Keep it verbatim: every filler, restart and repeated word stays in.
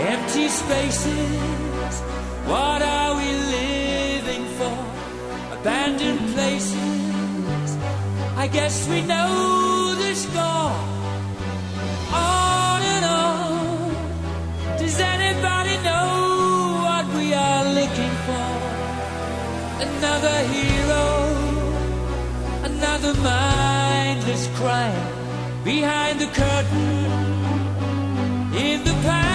Empty spaces, what are we living for? Abandoned places, I guess we know the score. On and on, does anybody know what we are looking for? Another hero, another mindless crime behind the curtain in the past.